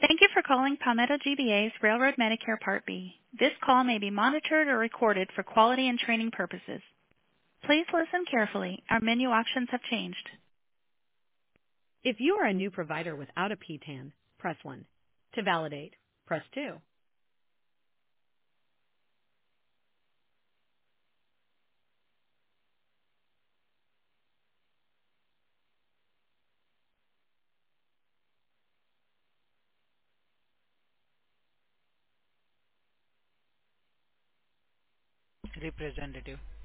Thank you for calling Palmetto GBA's Railroad Medicare Part B. This call may be monitored or recorded for quality and training purposes. Please listen carefully. Our menu options have changed. If you are a new provider without a PTAN, press 1. To validate, press 2. Representative.